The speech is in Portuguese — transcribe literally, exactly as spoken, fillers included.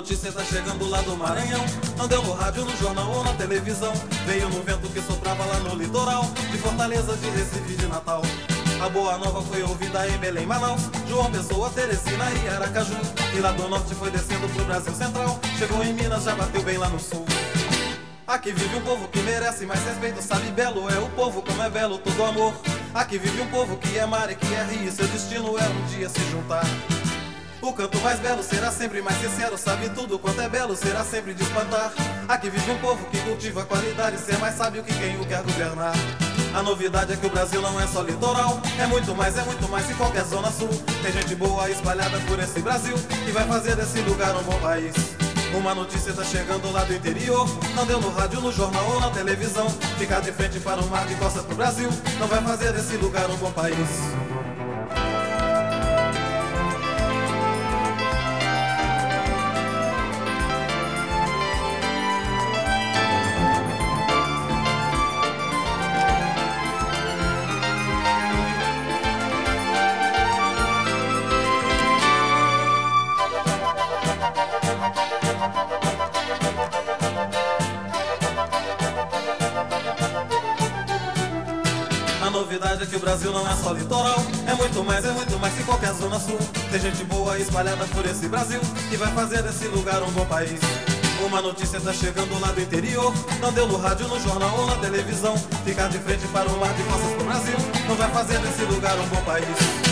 notícia tá chegando lá do Maranhão. Não deu no rádio, no jornal ou na televisão. Veio no vento que soprava lá no litoral, de Fortaleza, de Recife, de Natal. A boa nova foi ouvida em Belém, Manaus, João Pessoa, Teresina e Aracaju. E lá do norte foi descendo pro Brasil Central. Chegou em Minas, já bateu bem lá no sul. Aqui vive um povo que merece mais respeito, sabe belo é o povo, como é belo todo amor. Aqui vive um povo que é mar e que é rio, seu destino é um dia se juntar. O canto mais belo será sempre mais sincero, sabe tudo quanto é belo, será sempre de espantar. Aqui vive um povo que cultiva qualidade, ser mais sábio que quem o quer governar. A novidade é que o Brasil não é só litoral, é muito mais, é muito mais que qualquer zona sul. Tem gente boa espalhada por esse Brasil, que vai fazer desse lugar um bom país. Uma notícia tá chegando lá do interior, não deu no rádio, no jornal ou na televisão. Ficar de frente para o mar de costas pro Brasil, não vai fazer desse lugar um bom país. A novidade é que o Brasil não é só litoral, é muito mais, é muito mais que qualquer zona sul. Tem gente boa espalhada por esse Brasil, que vai fazer desse lugar um bom país. Uma notícia tá chegando lá do interior, não deu no rádio, no jornal ou na televisão. Ficar de frente para o mar de costas pro Brasil, não vai fazer desse lugar um bom país.